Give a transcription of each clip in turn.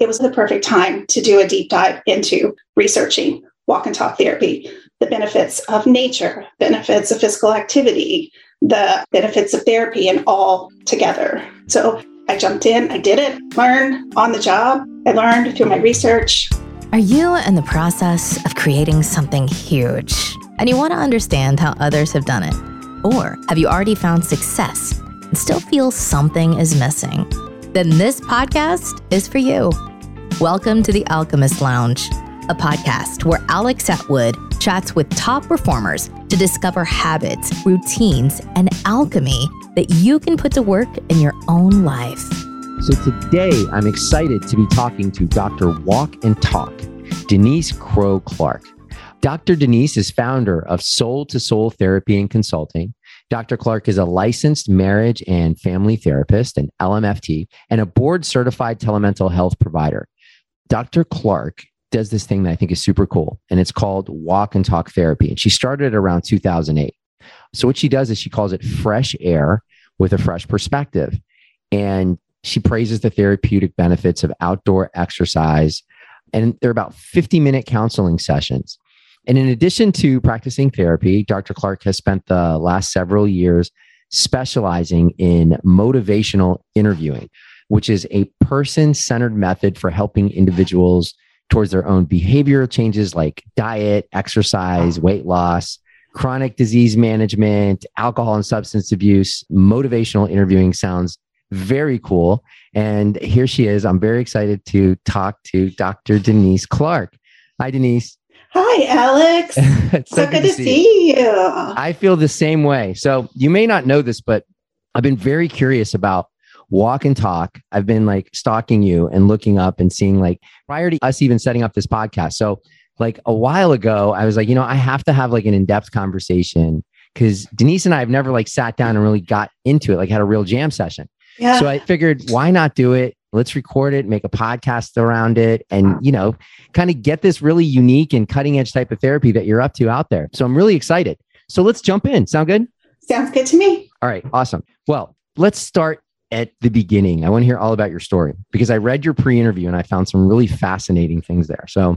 it was the perfect time to do a deep dive into researching walk and talk therapy, the benefits of nature, benefits of physical activity, the benefits of therapy, and all together. So I jumped in, I did it, learned on the job. I learned through my research. Are you in the process of creating something huge and you want to understand how others have done it? Or have you already found success and still feel something is missing? Then this podcast is for you. Welcome to the Alchemist Lounge, a podcast where Alex Atwood chats with top performers to discover habits, routines, and alchemy that you can put to work in your own life. So today, I'm excited to be talking to Dr. Walk and Talk, Denise Crowe Clark. Dr. Denise is founder of Soul to Soul Therapy and Consulting. Dr. Clark is a licensed marriage and family therapist, an LMFT, and a board-certified telemental health provider. Dr. Clark does this thing that I think is super cool, and it's called Walk and Talk Therapy. And she started it around 2008. So what she does is she calls it fresh air with a fresh perspective. And she praises the therapeutic benefits of outdoor exercise. And they're about 50-minute counseling sessions. And in addition to practicing therapy, Dr. Clark has spent the last several years specializing in motivational interviewing, which is a person-centered method for helping individuals towards their own behavioral changes like diet, exercise, weight loss, chronic disease management, alcohol and substance abuse. Motivational interviewing sounds very cool. And here she is. I'm very excited to talk to Dr. Denise Clark. Hi, Denise. Hi, Alex. It's so good to see you. I feel the same way. So you may not know this, but I've been very curious about Walk and Talk. I've been stalking you and looking up and seeing prior to us even setting up this podcast. So a while ago, I was I have to have an in-depth conversation because Denise and I have never sat down and really got into it, had a real jam session. Yeah. So I figured, why not do it? Let's record it, make a podcast around it, and, kind of get this really unique and cutting edge type of therapy that you're up to out there. So I'm really excited. So let's jump in. Sound good? Sounds good to me. All right. Awesome. Well, let's start at the beginning. I want to hear all about your story because I read your pre-interview and I found some really fascinating things there. So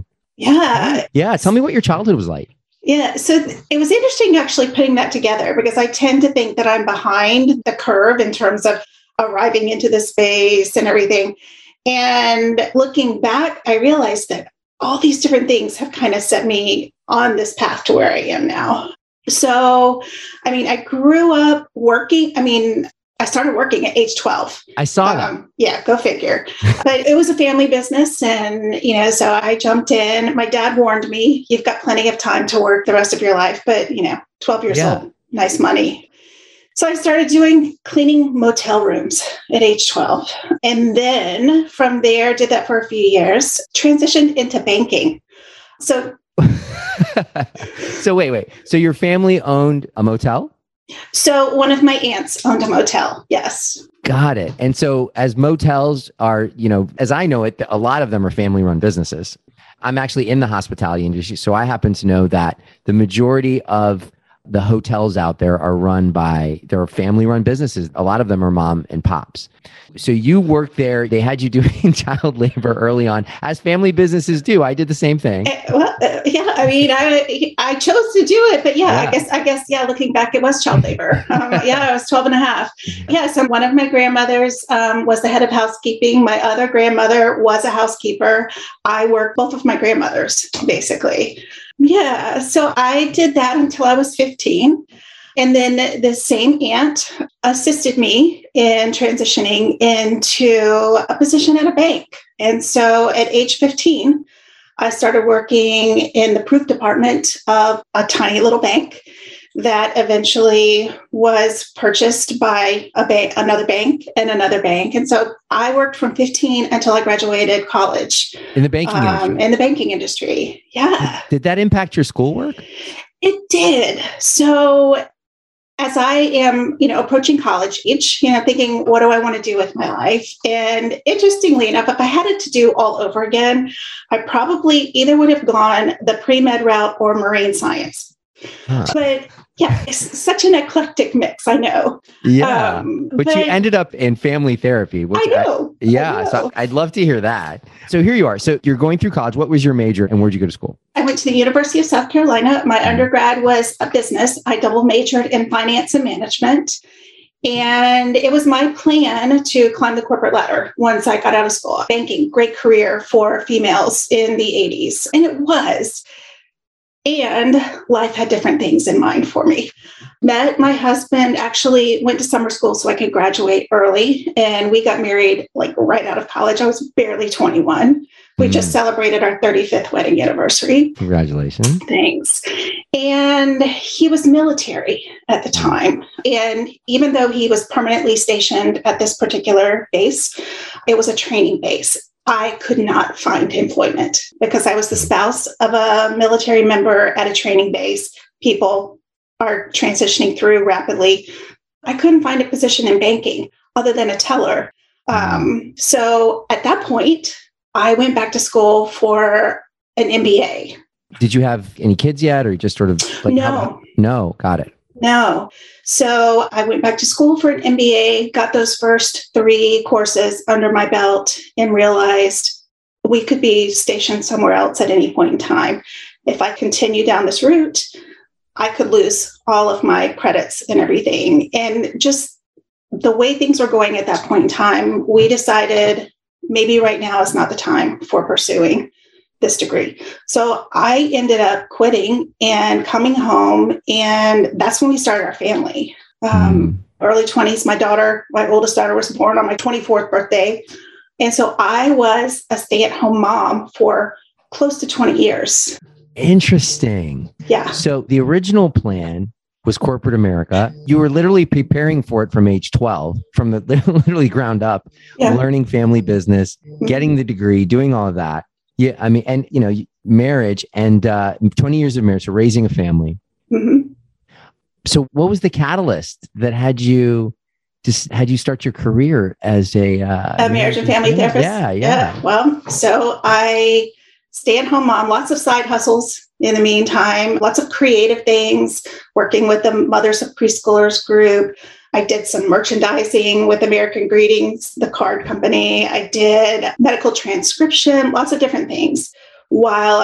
yeah. Tell me what your childhood was like. Yeah. So it was interesting actually putting that together because I tend to think that I'm behind the curve in terms of arriving into the space and everything. And looking back, I realized that all these different things have kind of set me on this path to where I am now. So, I grew up working. I started working at age 12. I saw that. Yeah, go figure. But it was a family business. And, so I jumped in. My dad warned me, you've got plenty of time to work the rest of your life. But, 12 years old, nice money. So I started cleaning motel rooms at age 12. And then from there, did that for a few years, transitioned into banking. So wait. So your family owned a motel? So one of my aunts owned a motel. Yes. Got it. And so as motels are, as I know it, a lot of them are family-run businesses. I'm actually in the hospitality industry. So I happen to know that the majority of the hotels out there they're family-run businesses. A lot of them are mom and pops. So you worked there. They had you doing child labor early on, as family businesses do. I did the same thing. I chose to do it, but I guess, looking back, it was child labor. I was 12 and a half. Yeah. So one of my grandmothers was the head of housekeeping. My other grandmother was a housekeeper. I worked both of my grandmothers, basically. Yeah. So I did that until I was 15. And then the same aunt assisted me in transitioning into a position at a bank. And so at age 15, I started working in the proof department of a tiny little bank that eventually was purchased by another bank. And so I worked from 15 until I graduated college. In the banking industry? In the banking industry, yeah. Did that impact your schoolwork? It did. So as I am, approaching college age, thinking, what do I want to do with my life? And interestingly enough, if I had it to do all over again, I probably either would have gone the pre-med route or marine science. But Yeah, it's such an eclectic mix, I know. Yeah. But you ended up in family therapy, which I know. So I'd love to hear that. So here you are. So you're going through college. What was your major and where'd you go to school? I went to the University of South Carolina. My undergrad was a business. I double majored in finance and management. And it was my plan to climb the corporate ladder once I got out of school. Banking, great career for females in the 80s. And it was. And life had different things in mind for me. Met my husband, actually went to summer school so I could graduate early. And we got married like right out of college. I was barely 21. We just celebrated our 35th wedding anniversary. Congratulations. Thanks. And he was military at the time. And even though he was permanently stationed at this particular base, it was a training base. I could not find employment because I was the spouse of a military member at a training base. People are transitioning through rapidly. I couldn't find a position in banking other than a teller. So at that point, I went back to school for an MBA. Did you have any kids yet, or you just sort of like, no, got it. No. So I went back to school for an MBA, got those first 3 courses under my belt, and realized we could be stationed somewhere else at any point in time. If I continue down this route, I could lose all of my credits and everything. And just the way things were going at that point in time, we decided maybe right now is not the time for pursuing this degree. So I ended up quitting and coming home, and that's when we started our family. Early 20s, my oldest daughter was born on my 24th birthday. And so I was a stay-at-home mom for close to 20 years. Interesting. Yeah. So the original plan was corporate America. You were literally preparing for it from age 12, from the literally ground up, learning family business, getting the degree, doing all of that. Yeah, I mean, and marriage and 20 years of marriage, so raising a family. Mm-hmm. So, what was the catalyst that had you start your career as a marriage and family therapist? Yeah. Well, so I stay-at-home mom, lots of side hustles in the meantime, lots of creative things, working with the Mothers of Preschoolers group. I did some merchandising with American Greetings, the card company. I did medical transcription, lots of different things while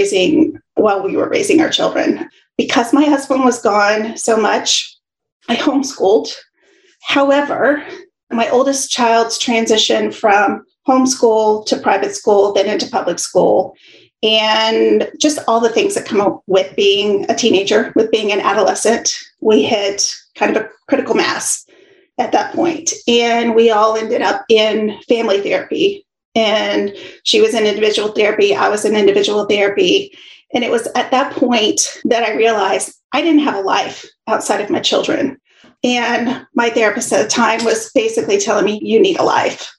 we were raising our children. Because my husband was gone so much, I homeschooled. However, my oldest child's transition from homeschool to private school, then into public school, and just all the things that come up with being a teenager, with being an adolescent, we hit kind of a critical mass at that point. And we all ended up in family therapy. And she was in individual therapy. I was in individual therapy. And it was at that point that I realized I didn't have a life outside of my children. And my therapist at the time was basically telling me, you need a life.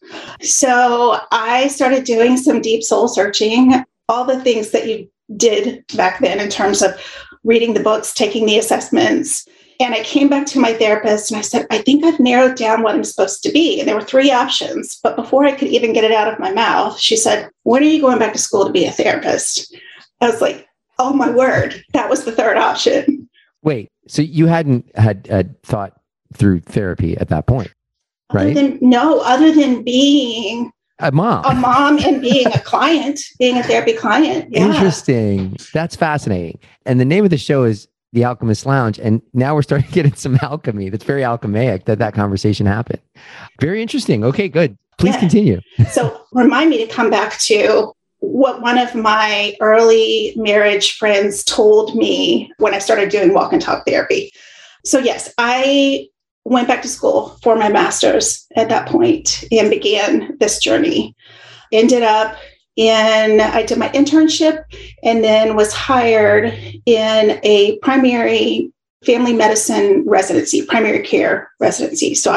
So I started doing some deep soul searching, all the things that you did back then in terms of reading the books, taking the assessments. And I came back to my therapist and I said, I think I've narrowed down what I'm supposed to be. And there were 3 options. But before I could even get it out of my mouth, she said, when are you going back to school to be a therapist? I was like, oh my word, that was the 3rd option. Wait, so you hadn't had thought through therapy at that point, right? Other than being a mom and being a client, being a therapy client. Yeah. Interesting. That's fascinating. And the name of the show is The Alchemist Lounge. And now we're starting to get into some alchemy. That's very alchemaic that conversation happened. Very interesting. Okay, good. Please continue. So remind me to come back to what one of my early marriage friends told me when I started doing walk and talk therapy. So yes, I went back to school for my master's at that point and began this journey. I did my internship and then was hired in a primary family medicine residency, primary care residency. So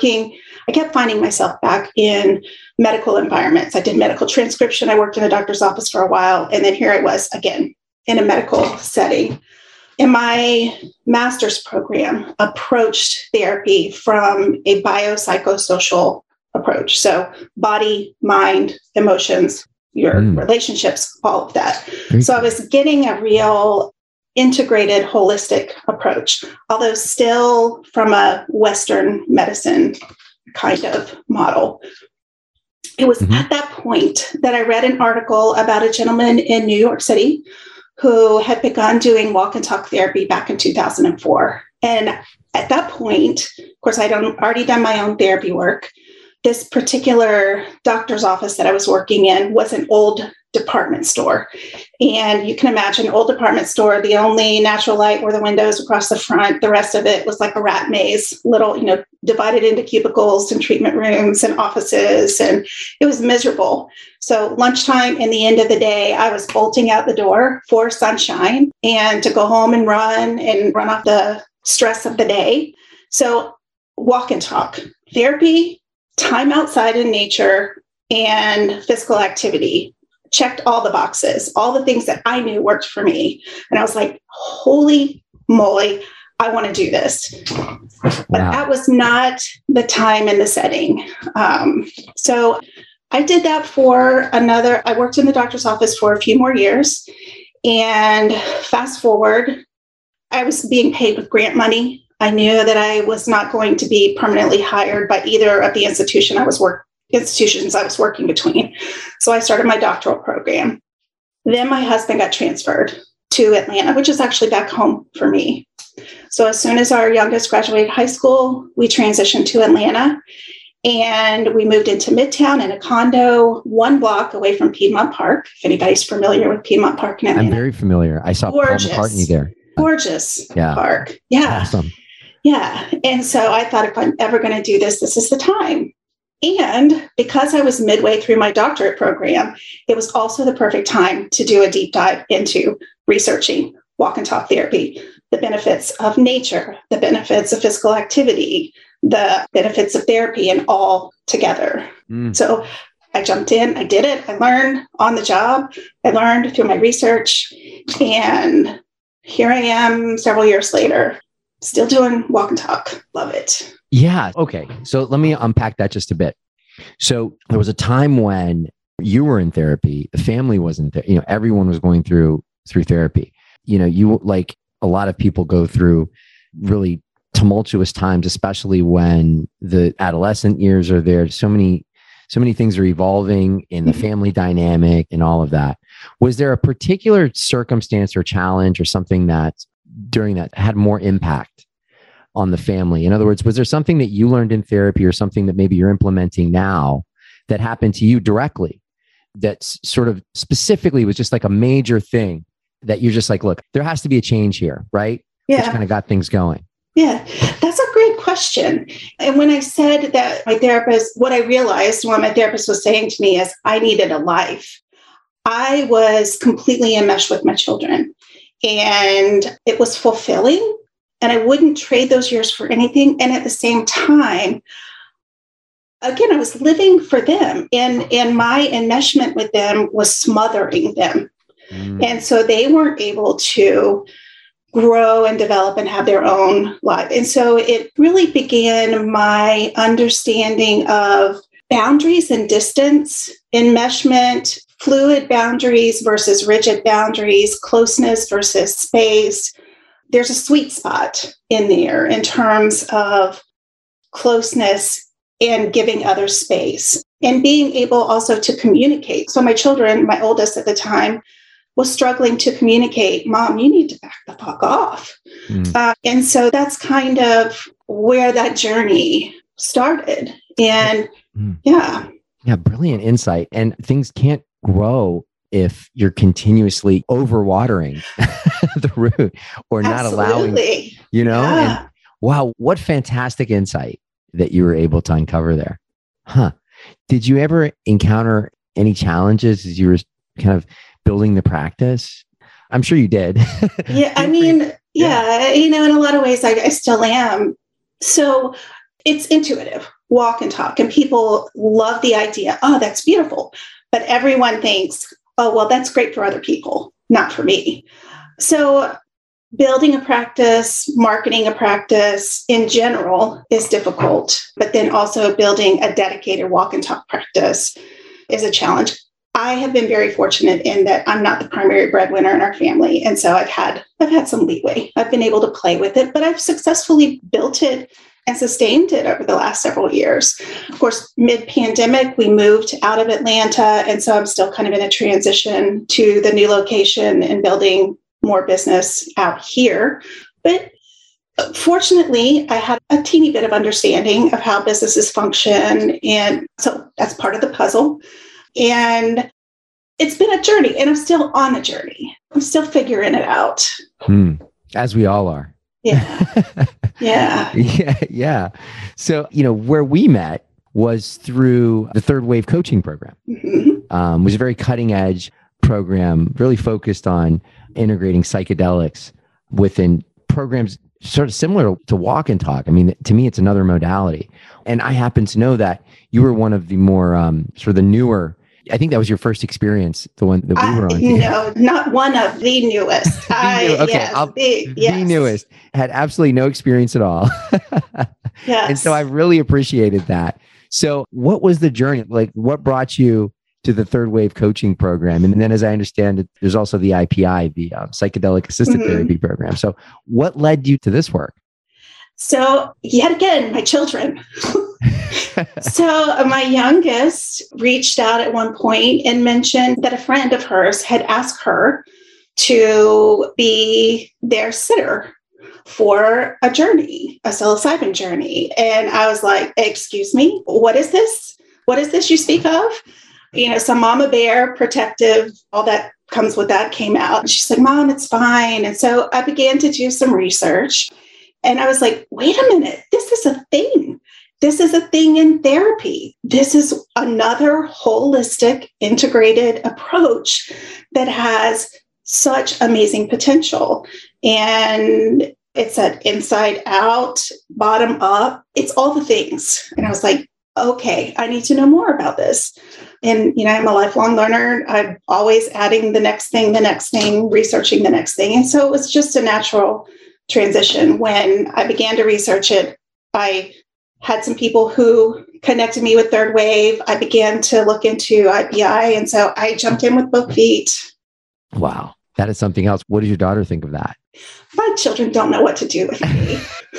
I kept finding myself back in medical environments. I did medical transcription. I worked in a doctor's office for a while. And then here I was again in a medical setting. And my master's program approached therapy from a biopsychosocial approach. So body, mind, emotions, your relationships, all of that. So I was getting a real integrated, holistic approach, although still from a Western medicine kind of model. It was at that point that I read an article about a gentleman in New York City who had begun doing walk and talk therapy back in 2004. And at that point, of course, I'd already done my own therapy work. This particular doctor's office that I was working in was an old department store. And you can imagine old department store, the only natural light were the windows across the front. The rest of it was like a rat maze, little, divided into cubicles and treatment rooms and offices. And it was miserable. So lunchtime and the end of the day, I was bolting out the door for sunshine and to go home and run off the stress of the day. So walk and talk, therapy, time outside in nature, and physical activity checked all the boxes, all the things that I knew worked for me. And I was like, holy moly, I want to do this. But that was not the time and the setting. So I did that I worked in the doctor's office for a few more years. And fast forward, I was being paid with grant money. I knew that I was not going to be permanently hired by either of the institutions I was working between. So I started my doctoral program. Then my husband got transferred to Atlanta, which is actually back home for me. So as soon as our youngest graduated high school, we transitioned to Atlanta and we moved into Midtown in a condo 1 block away from Piedmont Park. If anybody's familiar with Piedmont Park in Atlanta. I'm very familiar. I saw Paul McCartney there. Gorgeous park. Yeah. Awesome. Yeah. And so I thought, if I'm ever going to do this, this is the time. And because I was midway through my doctorate program, it was also the perfect time to do a deep dive into researching walk and talk therapy, the benefits of nature, the benefits of physical activity, the benefits of therapy, and all together. So I jumped in, I did it, I learned on the job, I learned through my research, and here I am several years later, still doing walk and talk. Love it. Yeah. Okay. So let me unpack that just a bit. So there was a time when you were in therapy, the family wasn't there, everyone was going through therapy. You, like a lot of people, go through really tumultuous times, especially when the adolescent years are there. So many things are evolving in the family dynamic and all of that. Was there a particular circumstance or challenge or something that during that had more impact on the family? In other words, was there something that you learned in therapy or something that maybe you're implementing now that happened to you directly that sort of specifically was just like a major thing that you're just like, look, there has to be a change here, right? Yeah. Which kind of got things going. Yeah, that's a great question. And when I said that what I realized when my therapist was saying to me is I needed a life, I was completely enmeshed with my children and it was fulfilling. And I wouldn't trade those years for anything. And at the same time, again, I was living for them. And my enmeshment with them was smothering them. And so they weren't able to grow and develop and have their own life. And so it really began my understanding of boundaries and distance, enmeshment, fluid boundaries versus rigid boundaries, closeness versus space. There's a sweet spot in there in terms of closeness and giving others space and being able also to communicate. So my children, my oldest at the time, was struggling to communicate, Mom, you need to back the fuck off. And so that's kind of where that journey started. And yeah, brilliant insight. And things can't grow if you're continuously overwatering the root or not allowing, and wow, what fantastic insight that you were able to uncover there. Did you ever encounter any challenges as you were kind of building the practice? I'm sure you did. Yeah. I mean, in a lot of ways, I still am. So it's intuitive, walk and talk, and people love the idea. Oh, that's beautiful. But everyone thinks, oh, well, that's great for other people, not for me. So building a practice, marketing a practice in general is difficult, but then also building a dedicated walk and talk practice is a challenge. I have been very fortunate in that I'm not the primary breadwinner in our family. And so I've had some leeway. I've been able to play with it, but I've successfully built it and sustained it over the last several years. Of course, mid-pandemic, we moved out of Atlanta. And so I'm still kind of in a transition to the new location and building more business out here. But fortunately, I had a teeny bit of understanding of how businesses function. And so that's part of the puzzle. And it's been a journey, and I'm still on a journey. I'm still figuring it out. As we all are. Yeah. Yeah. Yeah. So, where we met was through the Third Wave coaching program. It was a very cutting edge program, really focused on integrating psychedelics within programs sort of similar to Walk and Talk. I mean, to me, it's another modality. And I happen to know that you were one of the more sort of the newer, I think that was your first experience, the one that we were on. No, not one of the newest. The newest. Had absolutely no experience at all. Yes. And so I really appreciated that. So what was the journey? Like, what brought you to the Third Wave coaching program? And then, as I understand it, there's also the IPI, the psychedelic assisted therapy program. So what led you to this work? So yet again, my children. So my youngest reached out at one point and mentioned that a friend of hers had asked her to be their sitter for a journey, a psilocybin journey. And I was like, excuse me, what is this? What is this you speak of? So mama bear, protective, all that comes with that came out. And she's like, Mom, it's fine. And so I began to do some research. And I was like, wait a minute, this is a thing. This is a thing in therapy. This is another holistic, integrated approach that has such amazing potential. And it's an inside out, bottom up. It's all the things. And I was like, okay, I need to know more about this. And, I'm a lifelong learner. I'm always adding the next thing, researching the next thing. And so it was just a natural transition. When I began to research it, I had some people who connected me with Third Wave. I began to look into IPI. And so I jumped in with both feet. Wow. That is something else. What does your daughter think of that? My children don't know what to do with me.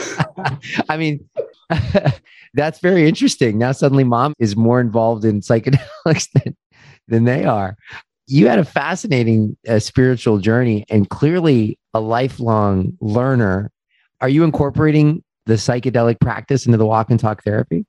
I mean, that's very interesting. Now suddenly mom is more involved in psychedelics than they are. You had a fascinating spiritual journey and clearly a lifelong learner. Are you incorporating the psychedelic practice into the Walk and Talk therapy?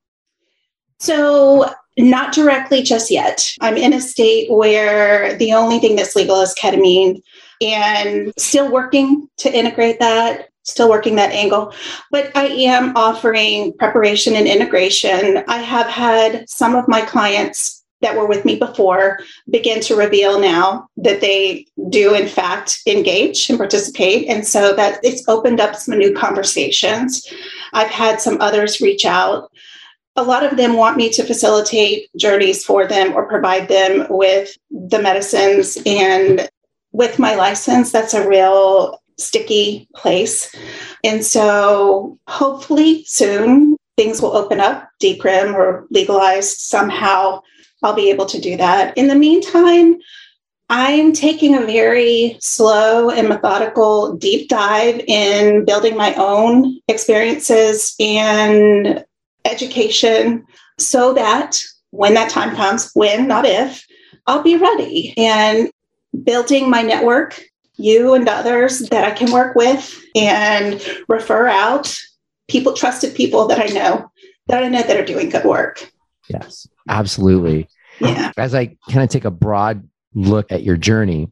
So not directly just yet. I'm in a state where the only thing that's legal is ketamine, and still working to integrate that, still working that angle. But I am offering preparation and integration. I have had some of my clients that were with me before begin to reveal now that they do in fact engage and participate. And so that it's opened up some new conversations. I've had some others reach out. A lot of them want me to facilitate journeys for them or provide them with the medicines. And with my license, that's a real sticky place. And so hopefully soon things will open up, decrim or legalized somehow. I'll be able to do that. In the meantime, I'm taking a very slow and methodical deep dive in building my own experiences and education so that when that time comes, when, not if, I'll be ready. And building my network, you and others that I can work with and refer out people, trusted people that I know that are doing good work. Yes, absolutely. Yeah. As I kind of take a broad look at your journey,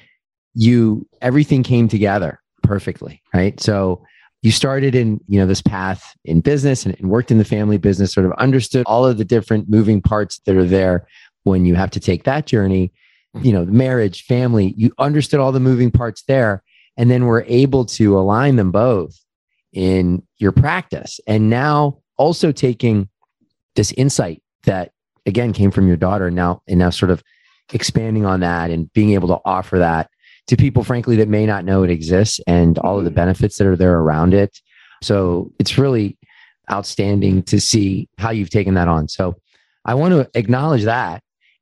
everything came together perfectly, right? So you started in, this path in business and worked in the family business, sort of understood all of the different moving parts that are there when you have to take that journey, the marriage, family, you understood all the moving parts there, and then were able to align them both in your practice. And now also taking this insight that again came from your daughter and now sort of expanding on that and being able to offer that to people, frankly, that may not know it exists and all of the benefits that are there around it. So it's really outstanding to see how you've taken that on. So I want to acknowledge that.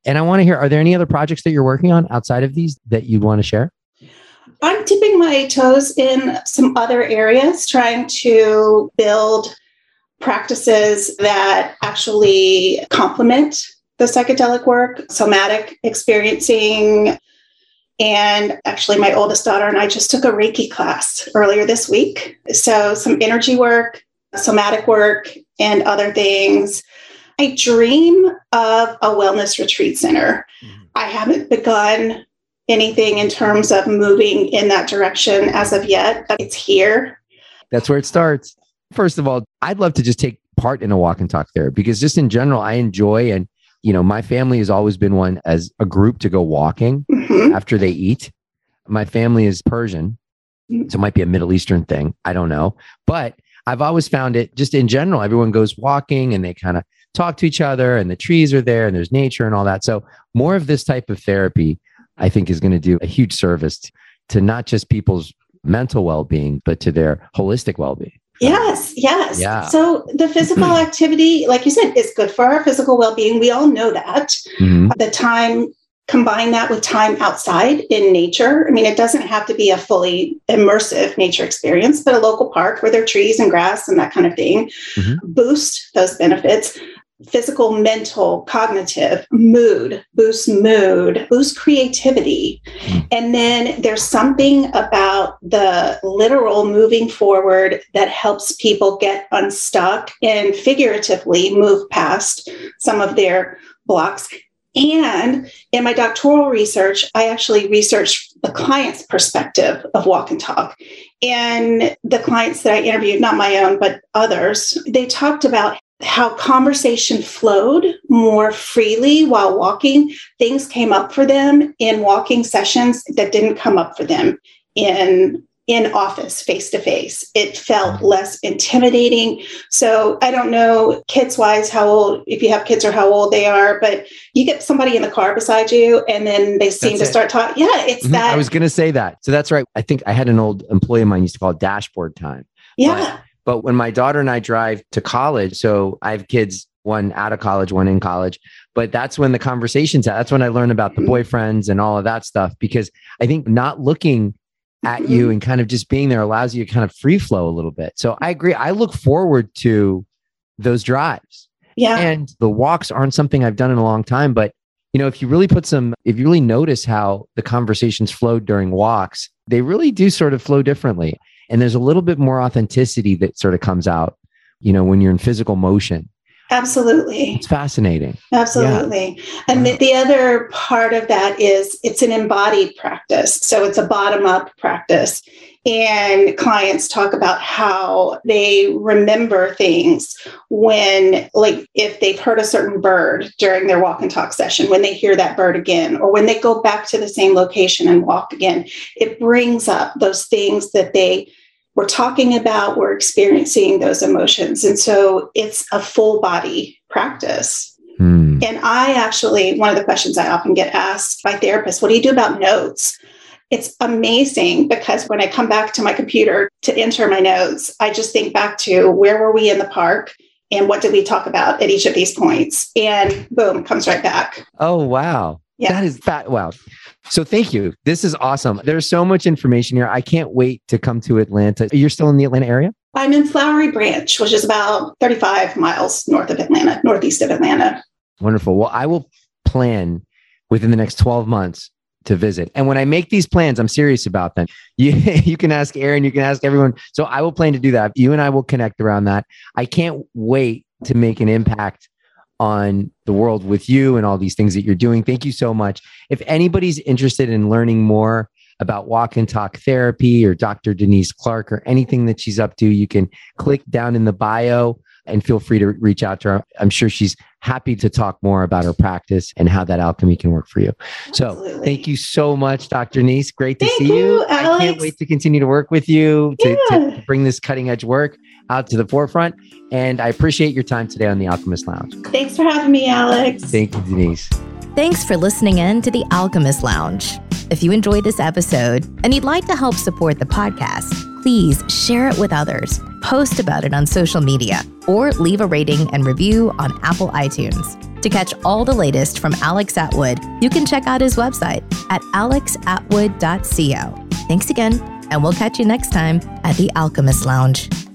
And I want to hear, are there any other projects that you're working on outside of these that you'd want to share? I'm dipping my toes in some other areas, trying to build practices that actually complement the psychedelic work, somatic experiencing. And actually, my oldest daughter and I just took a Reiki class earlier this week. So some energy work, somatic work, and other things. I dream of a wellness retreat center. I haven't begun anything in terms of moving in that direction as of yet, but it's here. That's where it starts. First of all, I'd love to just take part in a walk and talk therapy because just in general, I enjoy, and my family has always been one as a group to go walking after they eat. My family is Persian, so it might be a Middle Eastern thing. I don't know. But I've always found it just in general, everyone goes walking and they kind of talk to each other and the trees are there and there's nature and all that. So more of this type of therapy, I think, is going to do a huge service to not just people's mental well-being, but to their holistic well-being. Yes. Yeah. So the physical activity, like you said, is good for our physical well-being. We all know that. The time, combine that with time outside in nature. I mean, it doesn't have to be a fully immersive nature experience, but a local park where there are trees and grass and that kind of thing boost those benefits. Physical, mental, cognitive, boost creativity. And then there's something about the literal moving forward that helps people get unstuck and figuratively move past some of their blocks. And in my doctoral research, I actually researched the client's perspective of walk and talk. And the clients that I interviewed, not my own, but others, they talked about how conversation flowed more freely while walking. Things came up for them in walking sessions that didn't come up for them in office, face-to-face. It felt less intimidating. So I don't know kids-wise if you have kids or how old they are, but you get somebody in the car beside you and then they seem to start talking. Yeah, it's that. I was going to say that. So that's right. I think I had an old employee of mine used to call it dashboard time. Yeah. But when my daughter and I drive to college, so I have kids, one out of college, one in college, but that's when the conversations, that's when I learn about the boyfriends and all of that stuff, because I think not looking at you and kind of just being there allows you to kind of free flow a little bit. So I agree. I look forward to those drives. Yeah. And the walks aren't something I've done in a long time, but if you really notice how the conversations flowed during walks, they really do sort of flow differently. And there's a little bit more authenticity that sort of comes out, when you're in physical motion. Absolutely. It's fascinating. Absolutely. Yeah. And the other part of that is it's an embodied practice. So it's a bottom-up practice. And clients talk about how they remember things when, like, if they've heard a certain bird during their walk and talk session, when they hear that bird again, or when they go back to the same location and walk again, it brings up those things that they were talking about, we're experiencing those emotions. And so it's a full body practice. And I actually, one of the questions I often get asked by therapists, what do you do about notes? It's amazing because when I come back to my computer to enter my notes, I just think back to where were we in the park and what did we talk about at each of these points? And boom, it comes right back. Oh, wow. Yeah. That is wow. So thank you. This is awesome. There's so much information here. I can't wait to come to Atlanta. You're still in the Atlanta area? I'm in Flowery Branch, which is about 35 miles northeast of Atlanta. Wonderful. Well, I will plan within the next 12 months to visit. And when I make these plans, I'm serious about them. You can ask Aaron, you can ask everyone. So I will plan to do that. You and I will connect around that. I can't wait to make an impact on the world with you and all these things that you're doing. Thank you so much. If anybody's interested in learning more about walk and talk therapy or Dr. Denise Clark or anything that she's up to, you can click down in the bio and feel free to reach out to her. I'm sure she's happy to talk more about her practice and how that alchemy can work for you. Absolutely. So thank you so much, Dr. Denise. Great to see you. Alex. I can't wait to continue to work with you to bring this cutting edge work out to the forefront. And I appreciate your time today on the Alchemist Lounge. Thanks for having me, Alex. Thank you, Denise. Thanks for listening in to the Alchemist Lounge. If you enjoyed this episode and you'd like to help support the podcast, please share it with others, post about it on social media, or leave a rating and review on Apple iTunes. To catch all the latest from Alex Atwood, you can check out his website at alexatwood.co. Thanks again, and we'll catch you next time at the Alchemist Lounge.